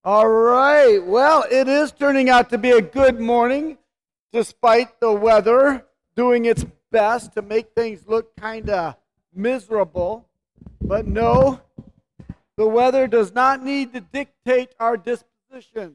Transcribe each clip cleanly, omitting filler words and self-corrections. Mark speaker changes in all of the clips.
Speaker 1: All right. Well, it is turning out to be a good morning, despite the weather doing its best to make things look kind of miserable. But no, the weather does not need to dictate our disposition.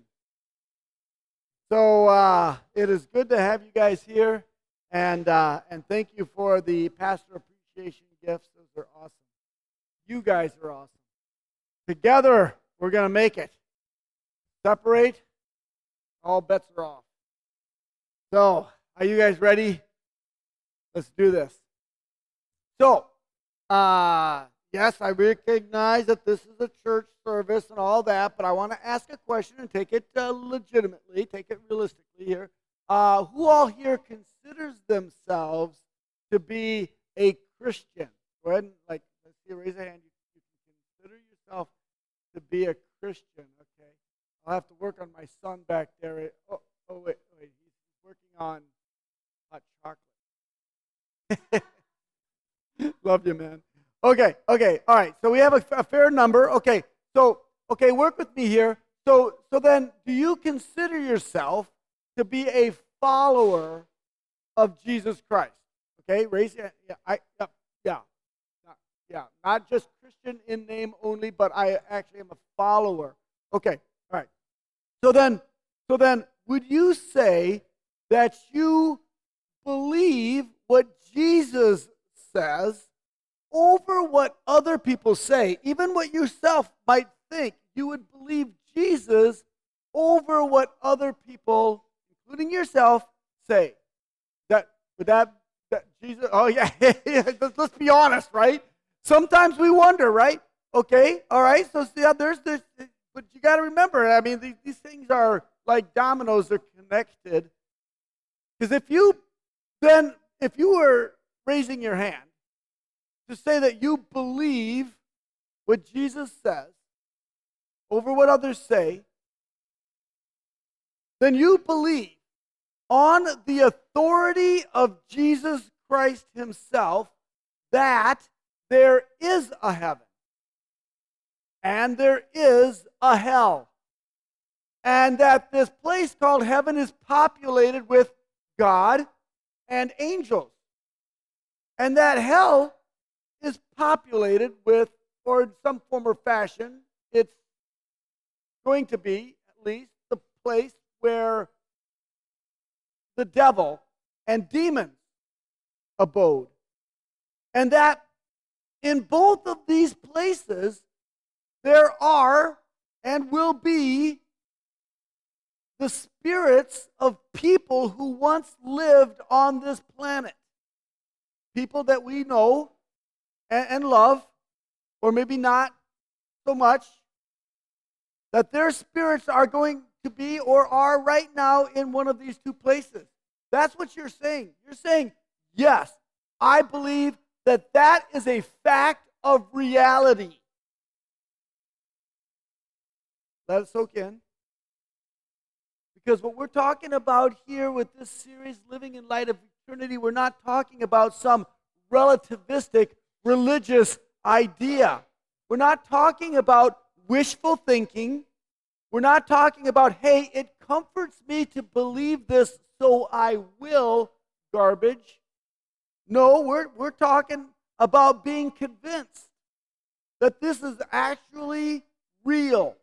Speaker 1: So it is good to have you guys here, and thank you for the pastor appreciation gifts. Those are awesome. You guys are awesome. Together, we're going to make it. Separate, all bets are off. So, are you guys ready? Let's do this. So, yes, I recognize that this is a church service and all that, but I want to ask a question and take it legitimately, take it realistically here. Who all here considers themselves to be a Christian? Go ahead and let's see, raise a hand. You consider yourself to be a Christian, okay? I'll have to work on my son back there. Wait, he's working on hot chocolate. Love you, man. Okay, all right. So we have a fair number. Okay, work with me here. So then, do you consider yourself to be a follower of Jesus Christ? Okay, raise your hand. Yeah. Not just Christian in name only, but I actually am a follower. Okay, all right. So then, would you say that you believe what Jesus says over what other people say, even what yourself might think? You would believe Jesus over what other people, including yourself, say. That Jesus? Oh yeah. Let's be honest, right? Sometimes we wonder, right? Okay, all right. So see, there's this. But you got to remember, I mean, these things are like dominoes, they're connected. Because if you were raising your hand to say that you believe what Jesus says over what others say, then you believe on the authority of Jesus Christ himself that there is a heaven. And there is a hell. And that this place called heaven is populated with God and angels. And that hell is populated with, or in some form or fashion, it's going to be, at least, the place where the devil and demons abode. And that in both of these places, there are and will be the spirits of people who once lived on this planet. People that we know and love, or maybe not so much, that their spirits are going to be or are right now in one of these two places. That's what you're saying. You're saying, yes, I believe that that is a fact of reality. Let it soak in. Because what we're talking about here with this series, Living in Light of Eternity, we're not talking about some relativistic religious idea. We're not talking about wishful thinking. We're not talking about, hey, it comforts me to believe this, so I will, garbage. No, we're talking about being convinced that this is actually real.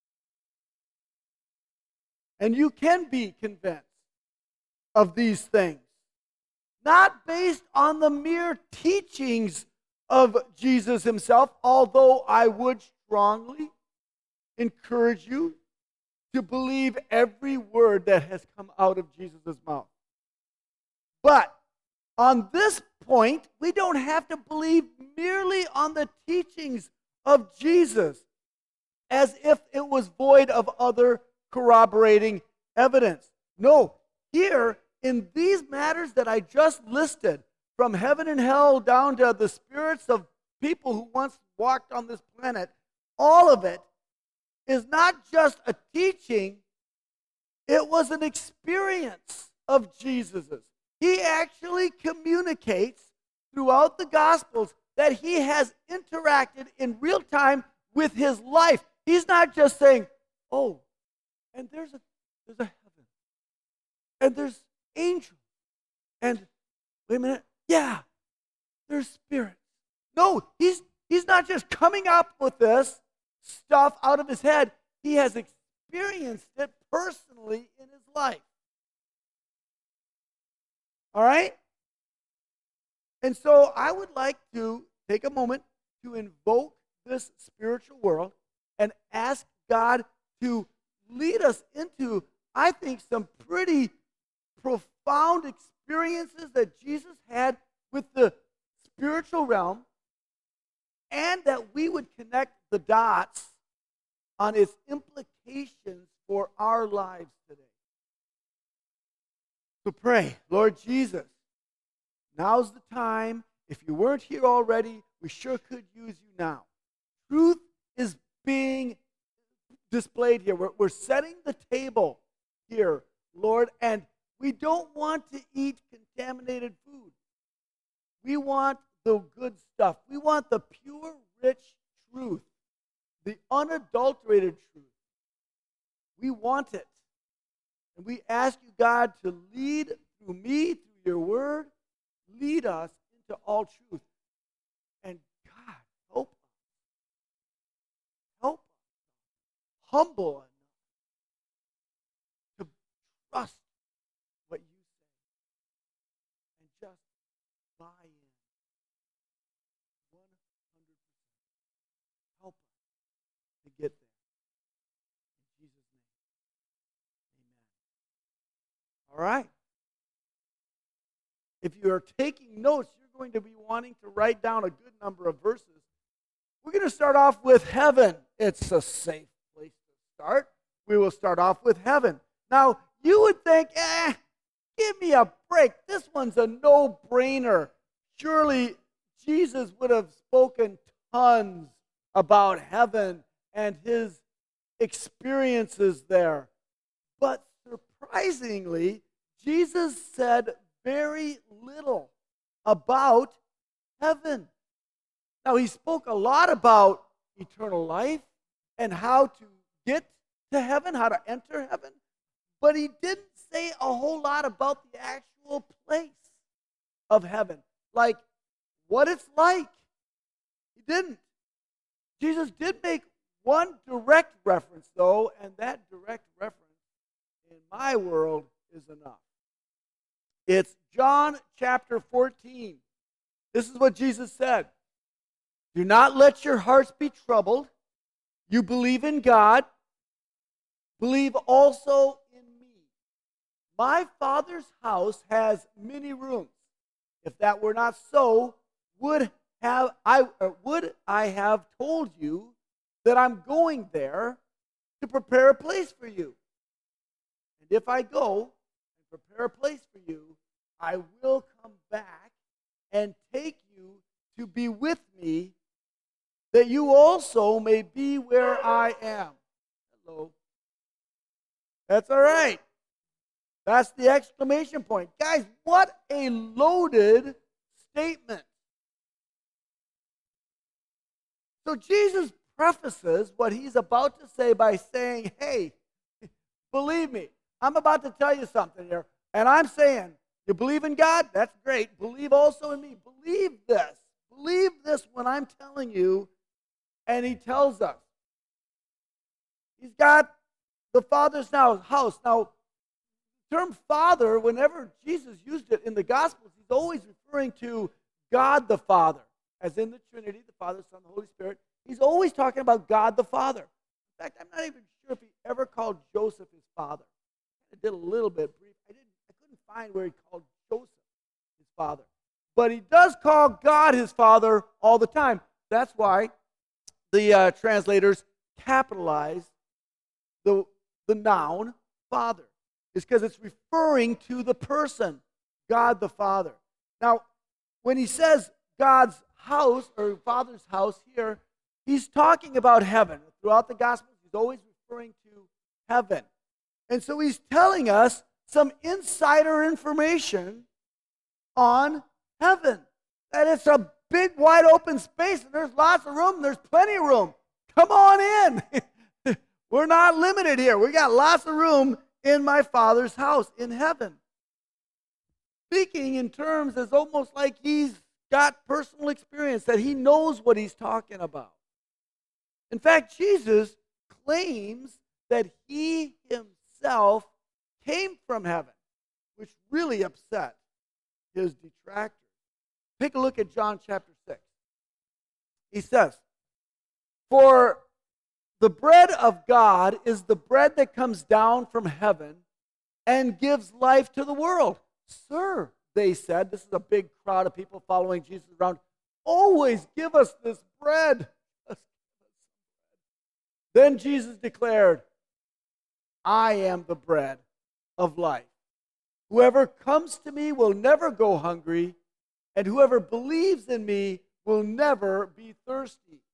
Speaker 1: And you can be convinced of these things. Not based on the mere teachings of Jesus himself, although I would strongly encourage you to believe every word that has come out of Jesus' mouth. But on this point, we don't have to believe merely on the teachings of Jesus as if it was void of other corroborating evidence. No, here in these matters that I just listed, from heaven and hell down to the spirits of people who once walked on this planet, all of it is not just a teaching, it was an experience of Jesus's. He actually communicates throughout the Gospels that he has interacted in real time with his life. He's not just saying, oh, And there's a heaven. And there's angels. And wait a minute. Yeah, there's spirits. No, he's not just coming up with this stuff out of his head. He has experienced it personally in his life. All right? And so I would like to take a moment to invoke this spiritual world and ask God to lead us into, I think, some pretty profound experiences that Jesus had with the spiritual realm, and that we would connect the dots on its implications for our lives today. So pray, Lord Jesus, now's the time. If you weren't here already, we sure could use you now. Truth is being displayed here. We're setting the table here, Lord, and we don't want to eat contaminated food. We want the good stuff. We want the pure, rich truth, the unadulterated truth. We want it. And we ask you, God, to lead through me, through your word, lead us into all truth. And God, help us. Help us. Humble enough to trust what you say and just buy in 100%. Help us to get there. In Jesus' name, amen. All right. If you are taking notes, you're going to be wanting to write down a good number of verses. We're going to start off with heaven. It's a safe place to start. We will start off with heaven. Now, you would think, give me a break. This one's a no-brainer. Surely Jesus would have spoken tons about heaven and his experiences there. But surprisingly, Jesus said very little about heaven. Now, he spoke a lot about eternal life and how to get to heaven, how to enter heaven, but he didn't say a whole lot about the actual place of heaven, like what it's like. He didn't. Jesus did make one direct reference, though, and that direct reference in my world is enough. It's John chapter 14. This is what Jesus said. Do not let your hearts be troubled. You believe in God. Believe also in me. My Father's house has many rooms. If that were not so, would I have told you that I'm going there to prepare a place for you? And if I go and prepare a place for you, I will come back and take you to be with me, that you also may be where I am. Hello. That's all right. That's the exclamation point. Guys, what a loaded statement. So Jesus prefaces what he's about to say by saying, hey, believe me, I'm about to tell you something here. And I'm saying, you believe in God? That's great. Believe also in me. Believe this. Believe this when I'm telling you. And he tells us. He's got the Father's house. Now, the term Father, whenever Jesus used it in the Gospels, he's always referring to God the Father, as in the Trinity, the Father, Son, the Holy Spirit. He's always talking about God the Father. In fact, I'm not even sure if he ever called Joseph his father. I did a little bit brief. I couldn't find where he called Joseph his father. But he does call God his Father all the time. That's why the translators capitalize the noun Father. It's because it's referring to the person, God the Father. Now, when he says God's house or Father's house here, he's talking about heaven. Throughout the Gospels, he's always referring to heaven. And so he's telling us some insider information on heaven. That it's a big, wide open space, and there's lots of room. There's plenty of room. Come on in. We're not limited here. We got lots of room in my Father's house in heaven. Speaking in terms as almost like he's got personal experience, that he knows what he's talking about. In fact, Jesus claims that he himself came from heaven, which really upset his detractors. Take a look at John chapter 6. He says, "For the bread of God is the bread that comes down from heaven and gives life to the world." "Sir," they said, this is a big crowd of people following Jesus around, "always give us this bread." Then Jesus declared, "I am the bread of life. Whoever comes to me will never go hungry, and whoever believes in me will never be thirsty."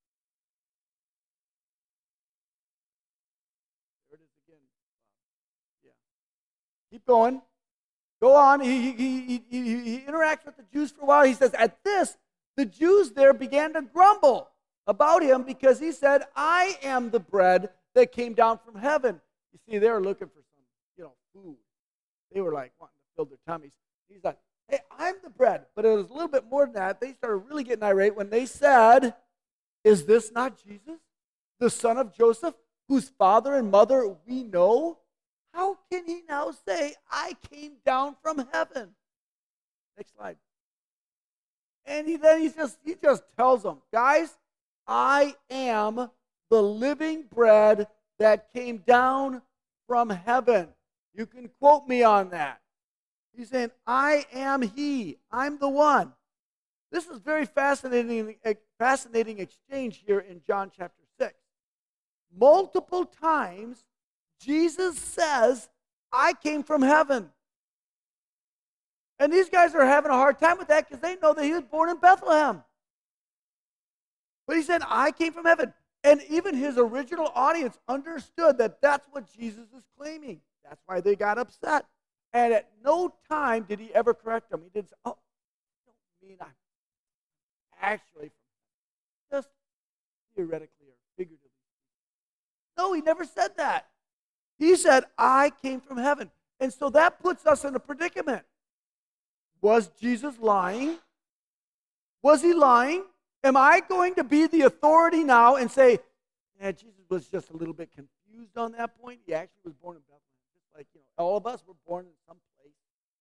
Speaker 1: There it is again. Yeah. Keep going. Go on. He interacts with the Jews for a while. He says, at this, the Jews there began to grumble about him because he said, "I am the bread that came down from heaven." You see, they were looking for some, food. They were like wanting to fill their tummies. He's like, "Hey, I'm the bread." But it was a little bit more than that. They started really getting irate when they said, "Is this not Jesus, the son of Joseph, whose father and mother we know? How can he now say, 'I came down from heaven'?" Next slide. And he just tells them, "Guys, I am the living bread that came down from heaven." You can quote me on that. He's saying, "I am he. I'm the one." This is very fascinating exchange here in John chapter 6. Multiple times, Jesus says, "I came from heaven." And these guys are having a hard time with that because they know that he was born in Bethlehem. But he said, "I came from heaven." And even his original audience understood that that's what Jesus is claiming. That's why they got upset. And at no time did he ever correct them. He didn't say, "Oh, I don't mean I'm actually from heaven. Just theoretically or figuratively." No, he never said that. He said, "I came from heaven." And so that puts us in a predicament. Was Jesus lying? Was he lying? Am I going to be the authority now and say, "Yeah, Jesus was just a little bit confused on that point. He actually was born in Bethlehem." Just like, all of us were born in some place.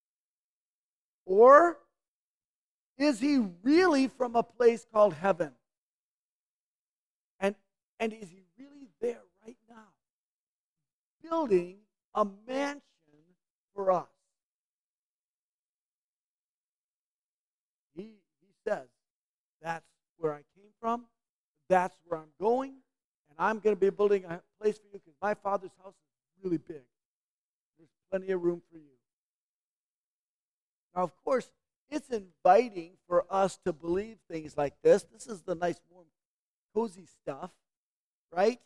Speaker 1: Or is he really from a place called heaven? And is he really there right now, building a mansion for us? He says, "That's where I came from. That's where I'm going. And I'm going to be building a place for you because my Father's house is really big. There's plenty of room for you." Now, of course, it's inviting for us to believe things like this. This is the nice, warm, cozy stuff, right?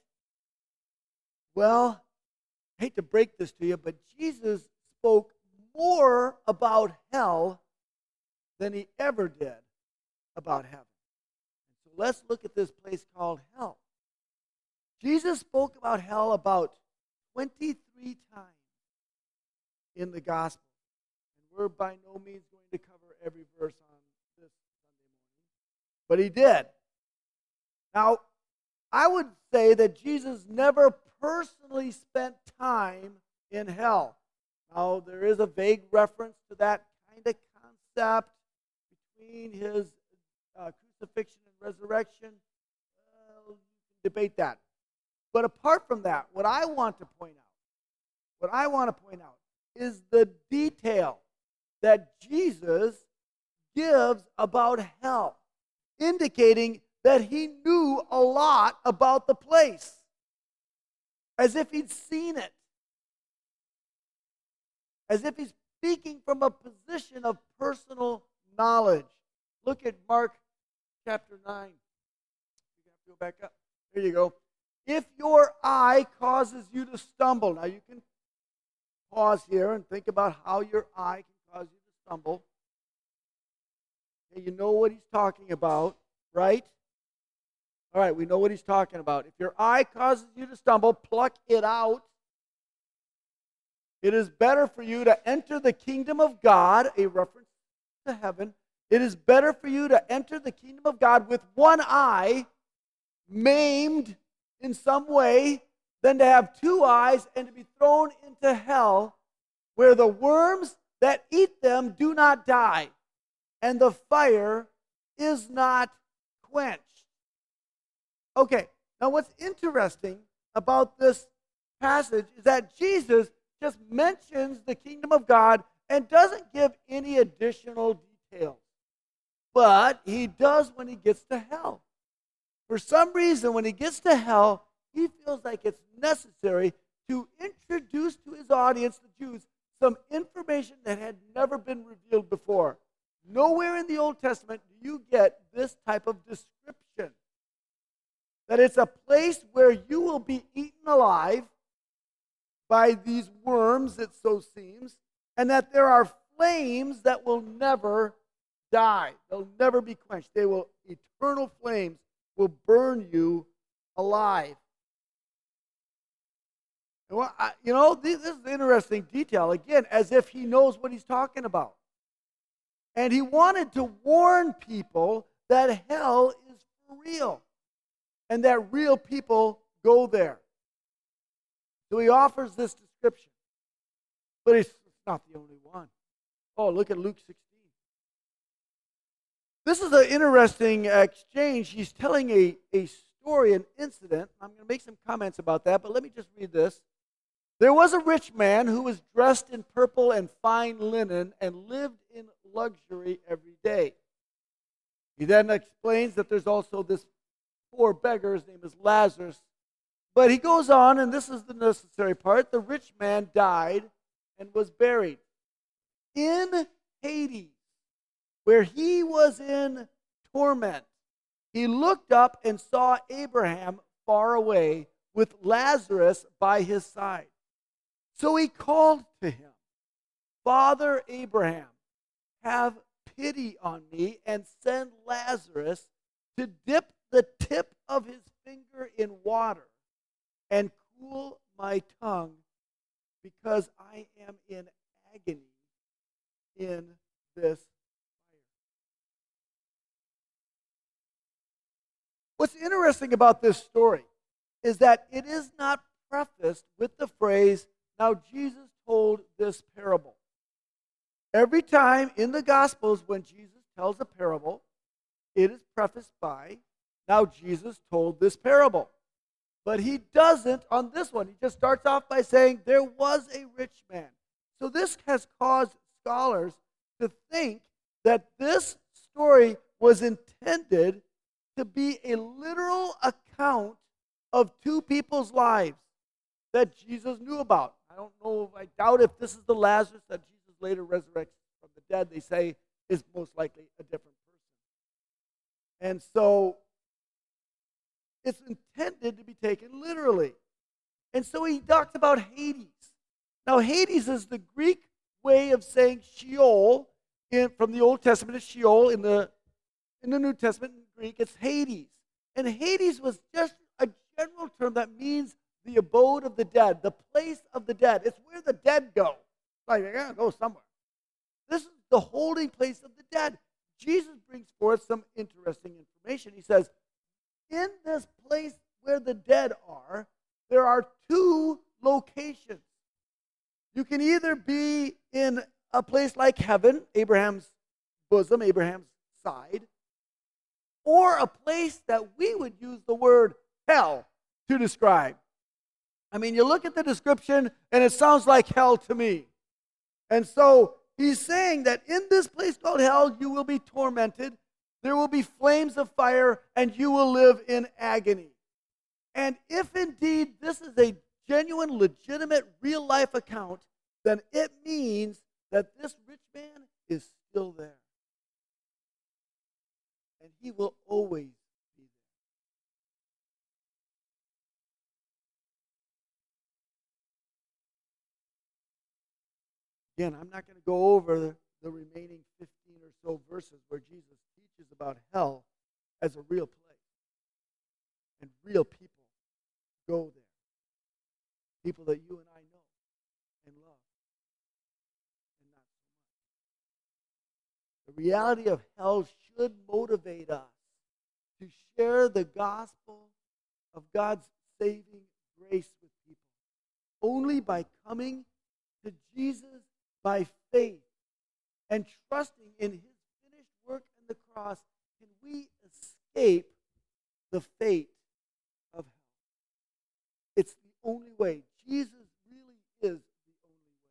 Speaker 1: Well, I hate to break this to you, but Jesus spoke more about hell than he ever did about heaven. So let's look at this place called hell. Jesus spoke about hell about 23 times in the gospel. And we're by no means going to cover every verse on this Sunday morning, but he did. Now, I would say that Jesus never personally spent time in hell. Now, there is a vague reference to that kind of concept between his crucifixion and resurrection. You can debate that. But apart from that, what I want to point out is the detail that Jesus gives about hell, indicating that he knew a lot about the place, as if he'd seen it, as if he's speaking from a position of personal knowledge. Look at Mark chapter 9. You have to go back up. There you go. If your eye causes you to stumble. Now you can pause here and think about how your eye can cause you to stumble. Okay, you know what he's talking about, right? All right, we know what he's talking about. If your eye causes you to stumble, pluck it out. It is better for you to enter the kingdom of God, a reference to heaven. It is better for you to enter the kingdom of God with one eye, maimed in some way, than to have two eyes and to be thrown into hell, where the worms that eat them do not die, and the fire is not quenched. Okay, now what's interesting about this passage is that Jesus just mentions the kingdom of God and doesn't give any additional details. But he does when he gets to hell. For some reason, when he gets to hell, he feels like it's necessary to introduce to his audience, the Jews, some information that had never been revealed before. Nowhere in the Old Testament do you get this type of description. That it's a place where you will be eaten alive by these worms, it so seems, and that there are flames that will never die. They'll never be quenched. Eternal flames will burn you alive. This is an interesting detail, again, as if he knows what he's talking about. And he wanted to warn people that hell is for real and that real people go there. So he offers this description. But it's not the only one. Oh, look at Luke 16. This is an interesting exchange. He's telling a story, an incident. I'm going to make some comments about that, but let me just read this. There was a rich man who was dressed in purple and fine linen and lived in luxury every day. He then explains that there's also this poor beggar. His name is Lazarus. But he goes on, and this is the necessary part. The rich man died and was buried in Hades, where he was in torment. He looked up and saw Abraham far away with Lazarus by his side. So he called to him, Father Abraham, have pity on me and send Lazarus to dip the tip of his finger in water and cool my tongue, because I am in agony in this fire. What's interesting about this story is that it is not prefaced with the phrase, now Jesus told this parable. Every time in the Gospels when Jesus tells a parable, it is prefaced by, now Jesus told this parable. But he doesn't on this one. He just starts off by saying, there was a rich man. So this has caused scholars to think that this story was intended to be a literal account of two people's lives that Jesus knew about. I doubt if this is the Lazarus that Jesus later resurrects from the dead. They say is most likely a different person. And so it's intended to be taken literally. And so he talks about Hades. Now, Hades is the Greek way of saying Sheol. From the Old Testament, it's Sheol. In the New Testament, in Greek, it's Hades. And Hades was just a general term that means the abode of the dead, the place of the dead. It's where the dead go. Like, they're going to go somewhere. This is the holding place of the dead. Jesus brings forth some interesting information. He says, in this place where the dead are, there are two locations. You can either be in a place like heaven, Abraham's bosom, Abraham's side, or a place that we would use the word hell to describe. I mean, you look at the description, and it sounds like hell to me. And so he's saying that in this place called hell, you will be tormented. There will be flames of fire, and you will live in agony. And if indeed this is a genuine, legitimate, real-life account, then it means that this rich man is still there. And he will always be there. Again, I'm not going to go over the remaining 15 or so verses where Jesus teaches about hell as a real place. And real people go there. People that you and I know and love. And not so much. The reality of hell should motivate us to share the gospel of God's saving grace with people. Only by coming to Jesus by faith and trusting in his finished work on the cross can we escape the fate of hell. It's the only way. Jesus really is the only way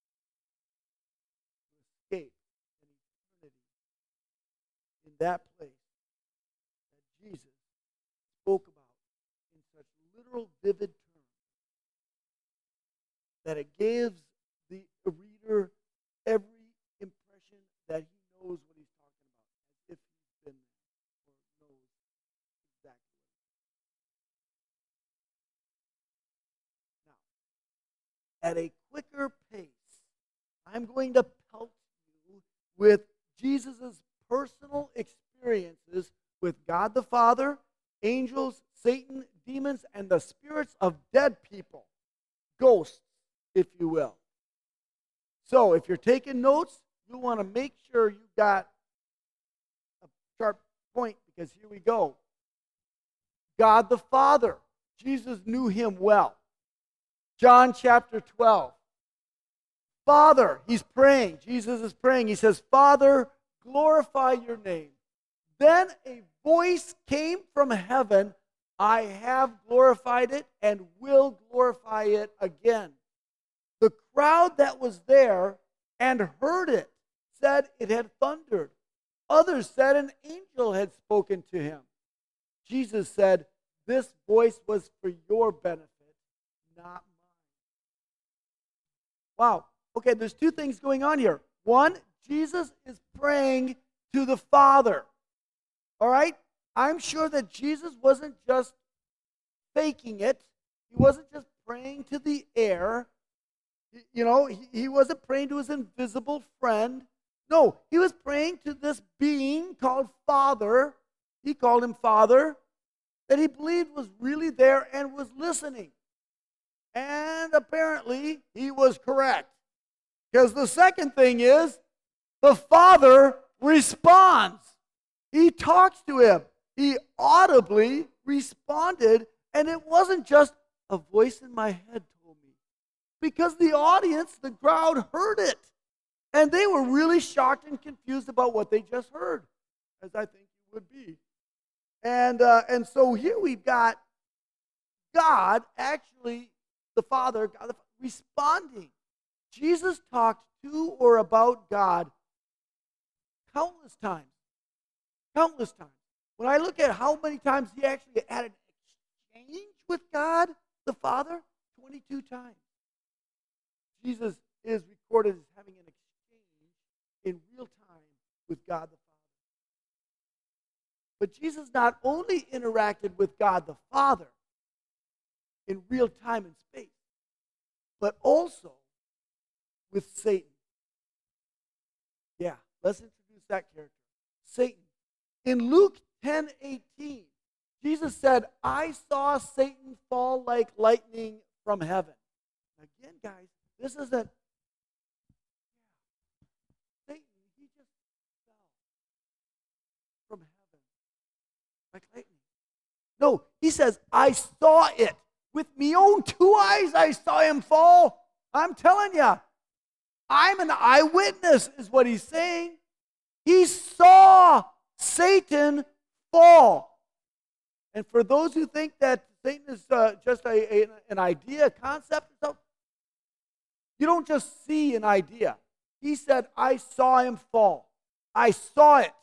Speaker 1: to escape an eternity in that place that Jesus spoke about in such literal, vivid terms that it gives the reader every impression that he knows what he's talking about, as if he's been there or knows exactly what he's talking about. Now, at a quicker pace, I'm going to pelt you with Jesus' personal experiences with God the Father, angels, Satan, demons, and the spirits of dead people, ghosts, if you will. So, if you're taking notes, you want to make sure you got a sharp point, because here we go. God the Father. Jesus knew him well. John chapter 12. Father, he's praying. Jesus is praying. He says, Father, glorify your name. Then a voice came from heaven. I have glorified it and will glorify it again. The crowd that was there and heard it said it had thundered. Others said an angel had spoken to him. Jesus said, this voice was for your benefit, not mine. Wow. Okay, there's two things going on here. One, Jesus is praying to the Father. All right? I'm sure that Jesus wasn't just faking it. He wasn't just praying to the air. You know, he wasn't praying to his invisible friend. No, he was praying to this being called Father. He called him Father, that he believed was really there and was listening. And apparently, he was correct. Because the second thing is, the Father responds. He talks to him. He audibly responded, and it wasn't just a voice in my head told me. Because the audience, the crowd, heard it. And they were really shocked and confused about what they just heard, as I think you would be. And so here we've got God, actually, the Father, responding. Jesus talked to or about God countless times. Countless times. When I look at how many times he actually had an exchange with God, the Father, 22 times. Jesus is recorded as having an exchange in real time with God the Father. But Jesus not only interacted with God the Father in real time and space, but also with Satan. Yeah, let's introduce that character. Satan. In Luke 10:18, Jesus said, I saw Satan fall like lightning from heaven. Again, guys, this isn't Satan, he just fell from heaven like lightning. No, he says, I saw it. With me own two eyes, I saw him fall. I'm telling you, I'm an eyewitness, is what he's saying. He saw Satan fall. And for those who think that Satan is just an idea, a concept, you don't just see an idea. He said, I saw him fall. I saw it.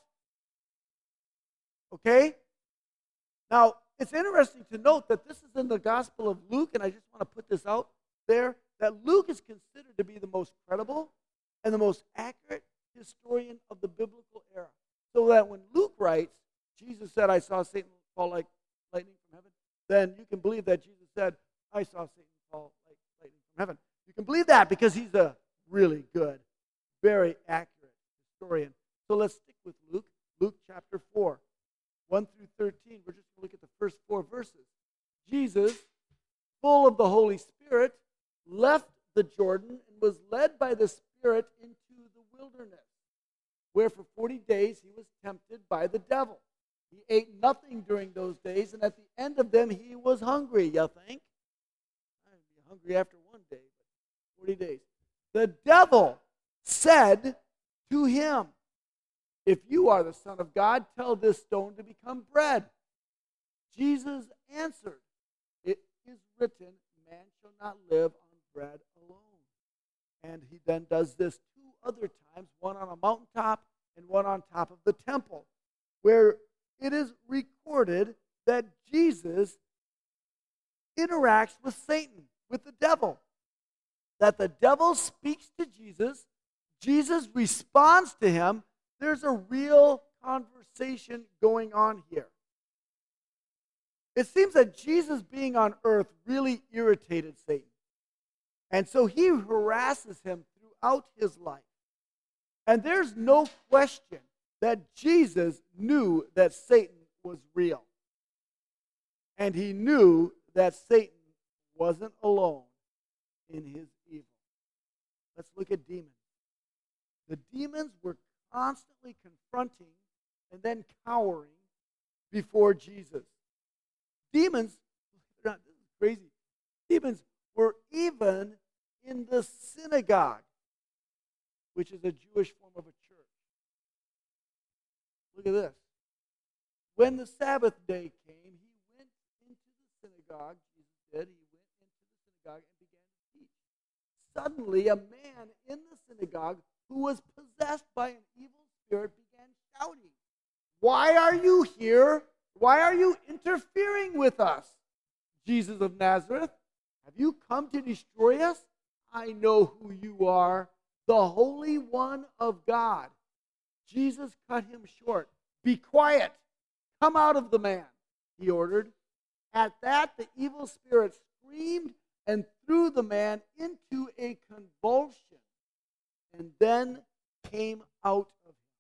Speaker 1: Okay? Now, it's interesting to note that this is in the Gospel of Luke, and I just want to put this out there, that Luke is considered to be the most credible and the most accurate historian of the biblical era. So that when Luke writes, Jesus said, I saw Satan fall like lightning from heaven, then you can believe that Jesus said, I saw Satan fall like lightning from heaven. You can believe that because he's a really good, very accurate historian. So let's stick with Luke. Luke chapter 4, 1 through 13. We're just going to look at the first 4 verses. Jesus, full of the Holy Spirit, left the Jordan and was led by the Spirit into the wilderness, where for 40 days he was tempted by the devil. He ate nothing during those days, and at the end of them he was hungry, you think? I'd be hungry after one day, but 40 days. The devil said to him, "If you are the Son of God, tell this stone to become bread." Jesus answered, "It is written, man shall not live on bread alone." And he then does this 2 other times, one on a mountaintop and one on top of the temple, where it is recorded that Jesus interacts with Satan, with the devil. That the devil speaks to Jesus, Jesus responds to him. There's a real conversation going on here. It seems that Jesus being on earth really irritated Satan. And so he harasses him throughout his life. And there's no question that Jesus knew that Satan was real. And he knew that Satan wasn't alone in his evil. Let's look at demons. The demons were constantly confronting and then cowering before Jesus. Demons, this is crazy, demons were even in the synagogue, which is a Jewish form of a church. Look at this. When the Sabbath day came, he went into the synagogue, Jesus did, he went into the synagogue and began to teach. Suddenly, a man in the synagogue who was possessed by an evil spirit began shouting, "Why are you here? Why are you interfering with us, Jesus of Nazareth? Have you come to destroy us? I know who you are, the Holy One of God." Jesus cut him short. "Be quiet. Come out of the man," he ordered. At that, the evil spirit screamed and threw the man into a convulsion, and then came out of him.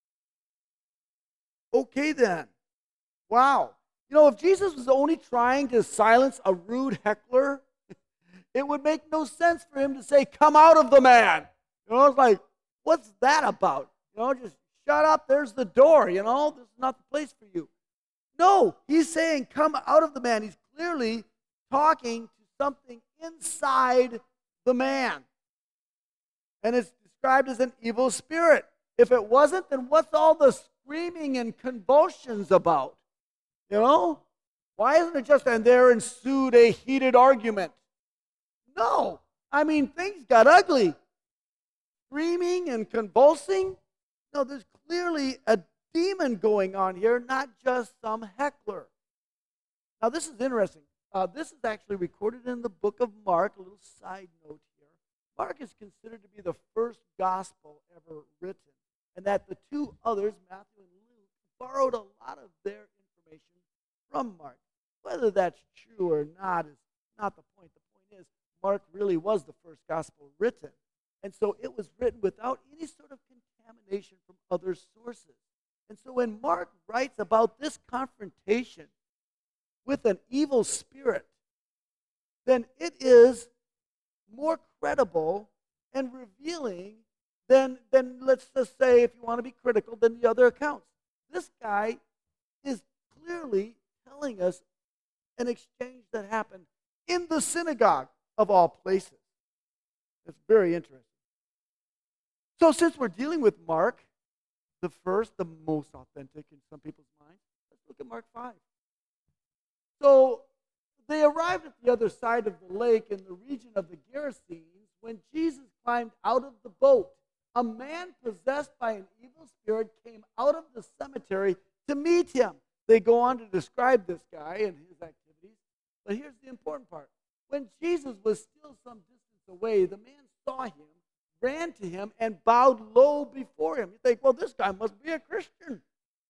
Speaker 1: Okay then. Wow. You know, if Jesus was only trying to silence a rude heckler, it would make no sense for him to say, "Come out of the man." You know, it's like, what's that about? You know, just shut up, there's the door, you know, this is not the place for you. No, he's saying, "Come out of the man." He's clearly talking to something inside the man. And it's described as an evil spirit. If it wasn't, then what's all the screaming and convulsions about? You know? Why isn't it just, and there ensued a heated argument? No. I mean, things got ugly. Screaming and convulsing? No, there's clearly a demon going on here, not just some heckler. Now, this is interesting. This is actually recorded in the book of Mark. A little side note here. Mark is considered to be the first gospel ever written, and that the 2 others, Matthew and Luke, borrowed a lot of their information from Mark. Whether that's true or not is not the point. The point is, Mark really was the first gospel written. And so it was written without any sort of contamination from other sources. And so when Mark writes about this confrontation with an evil spirit, then it is more credible and revealing than let's just say, if you want to be critical, than the other accounts. This guy is clearly telling us an exchange that happened in the synagogue of all places. It's very interesting. So since we're dealing with Mark, the first, the most authentic in some people's minds, let's look at Mark 5. So they arrived at the other side of the lake in the region of the Gerasenes when Jesus climbed out of the boat. A man possessed by an evil spirit came out of the cemetery to meet him. They go on to describe this guy and his activities. But here's the important part. When Jesus was still some distance away, the man saw him, ran to him, and bowed low before him. You think, well, this guy must be a Christian.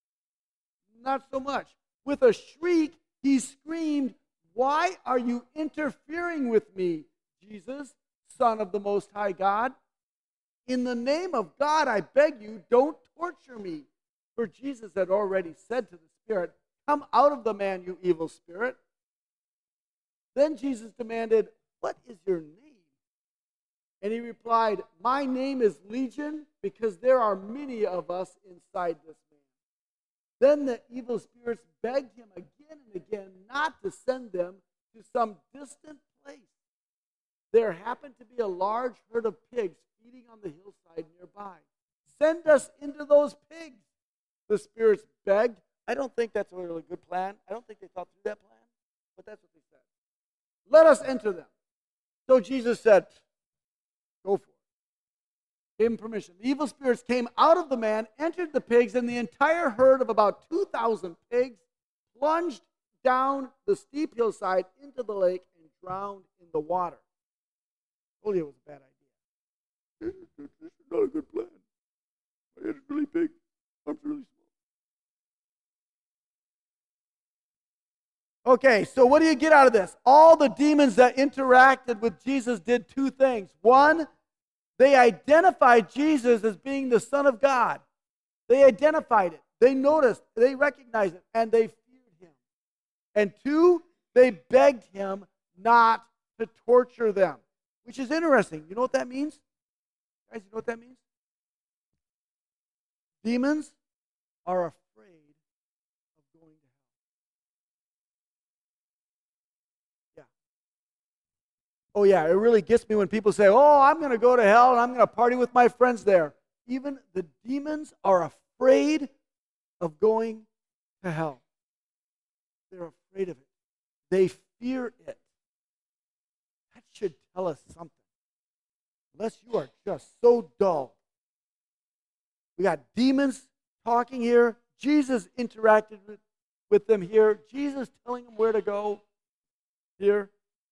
Speaker 1: Not so much. With a shriek, he screamed, "Why are you interfering with me, Jesus, Son of the Most High God? In the name of God, I beg you, don't torture me." For Jesus had already said to the spirit. Come out of the man, you evil spirit. Then Jesus demanded, what is your name? And he replied, my name is Legion, because there are many of us inside this man. Then the evil spirits begged him again and again not to send them to some distant place. There happened to be a large herd of pigs feeding on the hillside nearby. Send us into those pigs, the spirits begged. I don't think that's a really good plan. I don't think they thought through that plan, but that's what they said. Let us enter them. So Jesus said, go for it. Gave him permission. The evil spirits came out of the man, entered the pigs, and the entire herd of about 2,000 pigs plunged down the steep hillside into the lake and drowned in the water. I told you it was a bad idea. This is not a good plan. My head is really big. Arms are really small. Okay, so what do you get out of this? All the demons that interacted with Jesus did two things. One, they identified Jesus as being the Son of God. They identified it. They noticed, they recognized it, and they feared him. And two, they begged him not to torture them, which is interesting. You know what that means? Guys, you know what that means? Demons are afraid of going to hell. Yeah. Oh, yeah, it really gets me when people say, oh, I'm going to go to hell and I'm going to party with my friends there. Even the demons are afraid of going to hell. They're afraid of it. They fear it. That should tell us something. Unless you are just so dull. We got demons talking here. Jesus interacted with them here. Jesus telling them where to go here.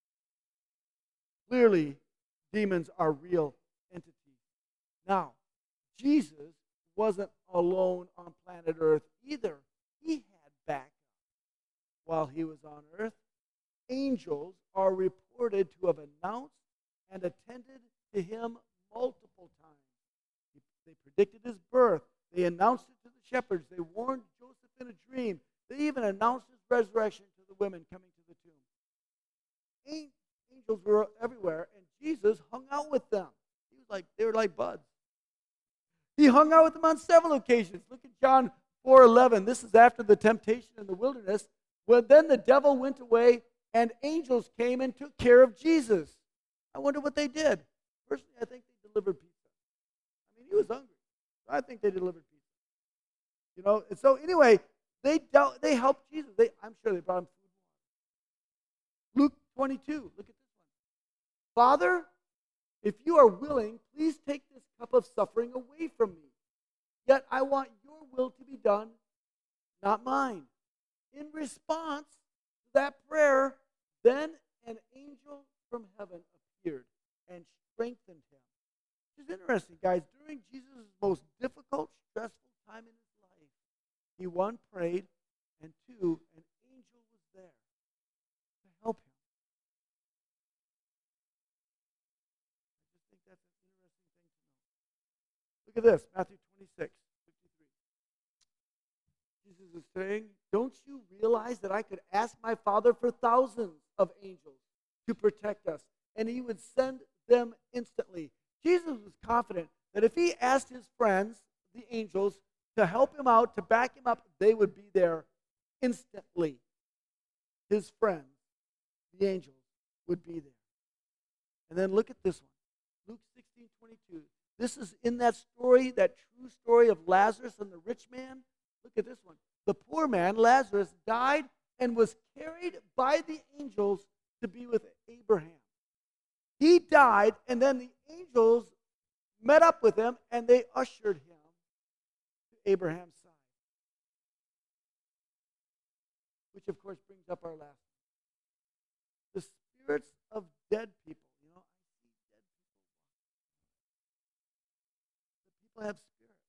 Speaker 1: Clearly, demons are real entities. Now, Jesus wasn't alone on planet Earth either. He had backup while he was on Earth. Angels are reported to have announced and attended to him multiple times. They predicted his birth. They announced it to the shepherds. They warned Joseph in a dream. They even announced his resurrection to the women coming to the tomb. Angels were everywhere, and Jesus hung out with them. They were like buds. He hung out with them on several occasions. Look at John 4:11. This is after the temptation in the wilderness. Well, then the devil went away, and angels came and took care of Jesus. I wonder what they did. Personally, I think they delivered pizza. I mean, he was hungry. So I think they delivered pizza. You know, and so anyway, they helped Jesus. I'm sure they brought him food and water. Luke 22, look at this one. Father, if you are willing, please take this cup of suffering away from me. Yet I want your will to be done, not mine. In response to that prayer, then an angel from heaven appeared and strengthened him. Which is interesting, guys. During Jesus' most difficult, stressful time in his life, he, one, prayed, and two, an angel was there to help him. I just think that's an interesting thing to know. Look at this, Matthew 26, 53. Jesus is saying, don't you realize that I could ask my Father for thousands of angels to protect us, and he would send them instantly? Jesus was confident that if he asked his friends, the angels, to help him out, to back him up, they would be there instantly. His friends, the angels, would be there. And then look at this one. Luke 16:22. This is in that story, that true story of Lazarus and the rich man. Look at this one. The poor man, Lazarus, died and was carried by the angels to be with Abraham. He died, and then the angels met up with him, and they ushered him to Abraham's side. Which, of course, brings up our last one. The spirits of dead people. You know, I see dead people walking. The people have spirits.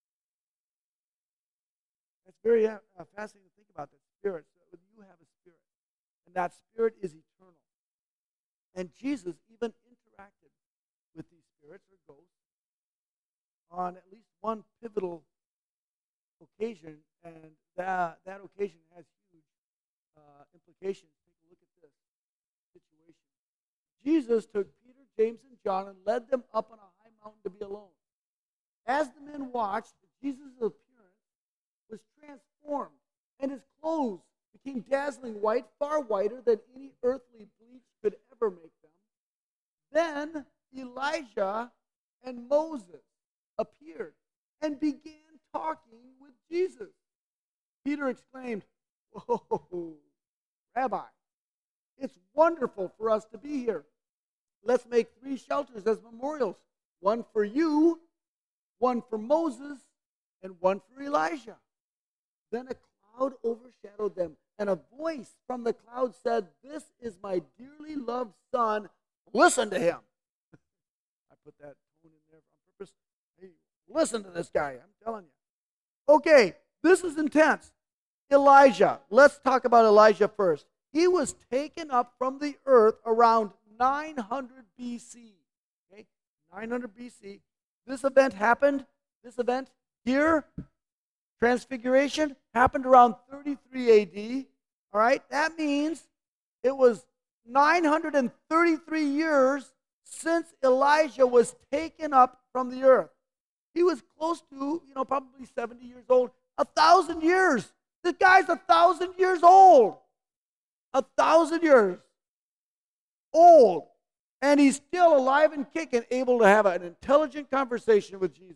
Speaker 1: It's very fascinating to think about that spirit. So you have a spirit, and that spirit is eternal. And Jesus even interacted with these spirits or ghosts on at least one pivotal occasion, And that occasion has huge implications. Take a look at this situation. Jesus took Peter, James, and John and led them up on a high mountain to be alone. As the men watched, Jesus' appearance was transformed, and his clothes became dazzling white, far whiter than any earthly bleach could ever make them. Then Elijah and Moses appeared and began talking with Jesus. Peter exclaimed, "Whoa, Rabbi, it's wonderful for us to be here. Let's make 3 shelters as memorials, one for you, one for Moses, and one for Elijah." Then a cloud overshadowed them, and a voice from the cloud said, "This is my dearly loved son. Listen to him." I put that tone in there on purpose. Hey, listen to this guy, I'm telling you. Okay, this is intense. Elijah. Let's talk about Elijah first. He was taken up from the earth around 900 BC. Okay, 900 BC. This event happened, here, Transfiguration, happened around 33 AD. All right, that means it was 933 years since Elijah was taken up from the earth. He was close to, probably 70 years old. 1,000 years. This guy's 1,000 years old. 1,000 years old. And he's still alive and kicking, able to have an intelligent conversation with Jesus.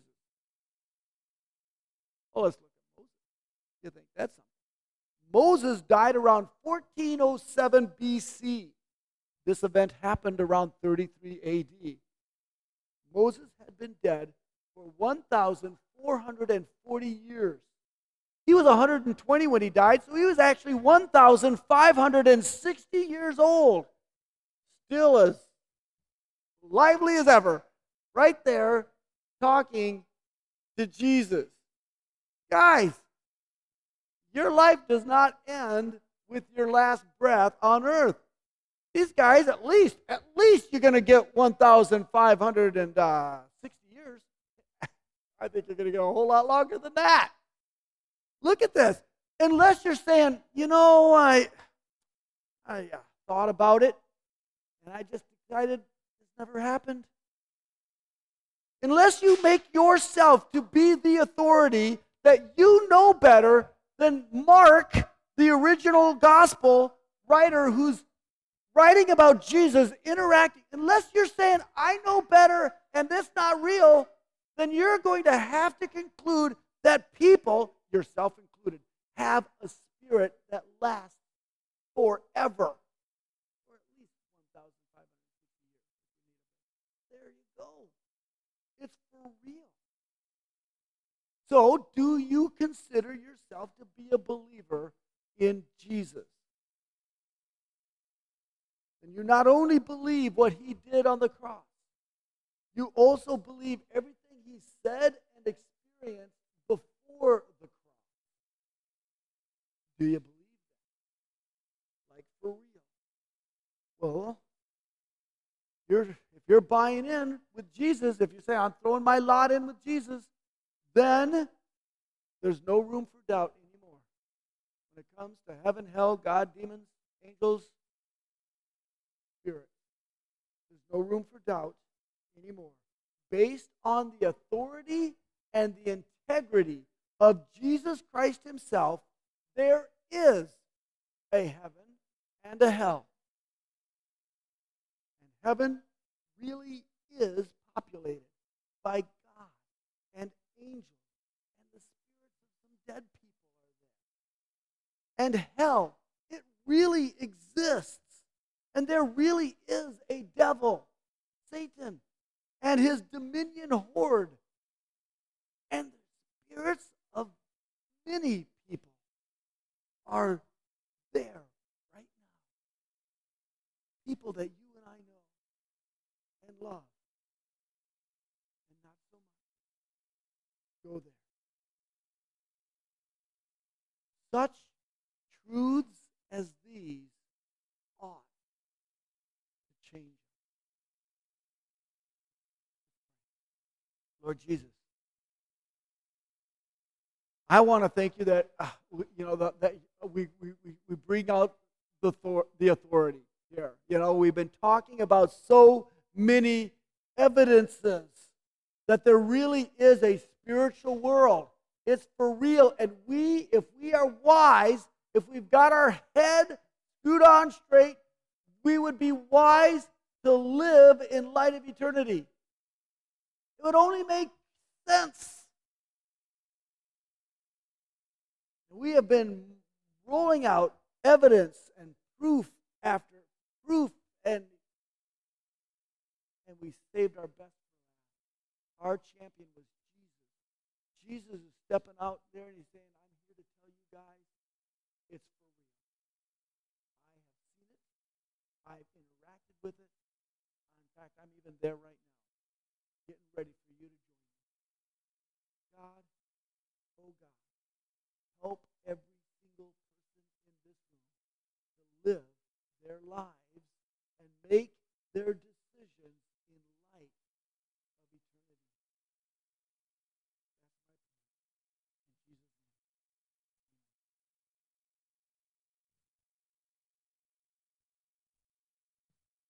Speaker 1: Oh, let's look at Moses. You think that's something? Moses died around 1407 BC. This event happened around 33 AD. Moses had been dead for 1,440 years. He was 120 when he died, so he was actually 1,560 years old. Still as lively as ever, right there talking to Jesus. Guys, your life does not end with your last breath on earth. These guys, at least you're going to get 1,560 years. I think you're going to go a whole lot longer than that. Look at this. Unless you're saying, I thought about it, and I just decided this never happened. Unless you make yourself to be the authority that you know better than Mark, the original gospel writer who's writing about Jesus interacting, unless you're saying, I know better and this not real, then you're going to have to conclude that people, yourself included, have a spirit that lasts forever. Or at least 1,560 years. There you go. It's for real. So, do you consider yourself to be a believer in Jesus? And you not only believe what he did on the cross, you also believe everything he said and experienced before the cross. Do you believe that? Like for real? Well, if you're buying in with Jesus, if you say, I'm throwing my lot in with Jesus, then there's no room for doubt anymore. When it comes to heaven, hell, God, demons, angels, spirit, there's no room for doubt anymore. Based on the authority and the integrity of Jesus Christ himself, there is a heaven and a hell. And heaven really is populated by God and angels, and the spirits of some dead people are there. And hell, it really exists. And there really is a devil, Satan, and his dominion horde. And the spirits of many people are there right now. People that you and I know and love. And not so much. Go there. Such truths as these ought to change us. Lord Jesus, I want to thank you that that we bring out the authority here. We've been talking about so many evidences that there really is a spiritual world. It's for real, and if we are wise, if we've got our head screwed on straight, we would be wise to live in light of eternity. It would only make sense. We have been rolling out evidence and proof after proof, and we saved our best. Our champion was Jesus. Jesus is stepping out there and he's saying, I'm here to tell you guys, it's for real. I have seen it. I've interacted with it. In fact, I'm even there right now, getting ready for you to join me. God, oh God, help every single person in this room to live their lives and make their decisions in light of eternity.